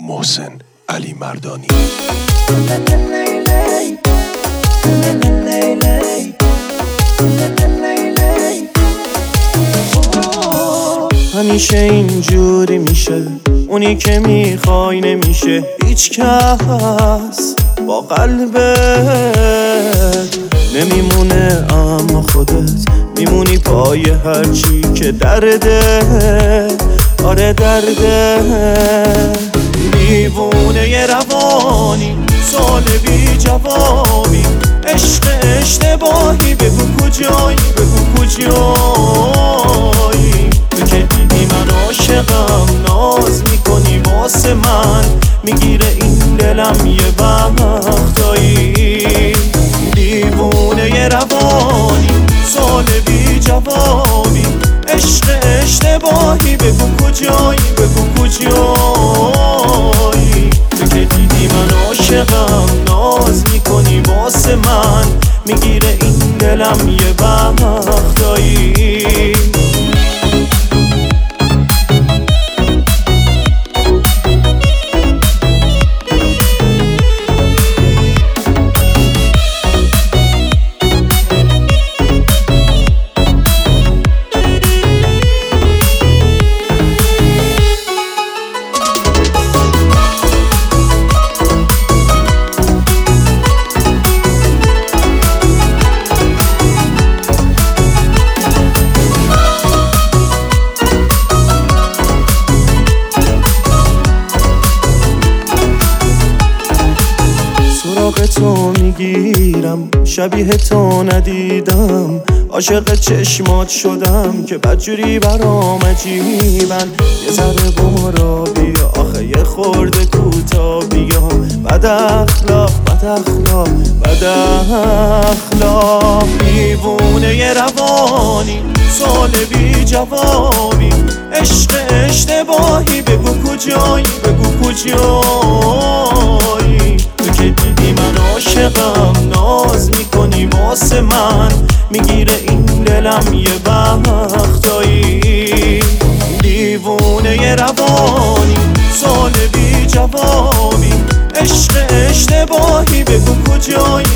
محسن علی مردانی. همیشه اینجوری میشه، اونی که میخوای نمیشه هیچ کس با قلبت نمیمونه، اما خودت میمونی پای هرچی که درده. آره درده، دیوونه ی روانی، سال بی جوابی، عشق اشتباهی، بگو کجایی، بگو کجایی. تو که دیدی من عاشقم، ناز میکنی واسه من، میگیره این دلم یه وقتایی. دیوونه ی روانی، سال بی جوابی، عشق اشتباهی، بگو کجایی، بگو کجایی. تو که دیدی من عاشقم، ناز میکنی واسه من، میگیره این دلم یه وقتایی. سراغ تو میگیرم، شبیه تو ندیدم، عاشق چشمات شدم که بدجوری برام عجیبن. یه ذره برو بیا، آخه یه خورده کوتاه بیا. بد اخلاق، بد اخلاق، بد اخلاق. دیوونه ی روانی، سال بی جوابی، عشق اشتباهی، بگو کجایی، بگو کجایی. تو که دیدی من عاشقم، ناز میکنی واسه من، میگیره این دلم یه وقتایی. دیوونه ی روانی، سال بی جوابی، عشق اشتباهی، بگو کجایی،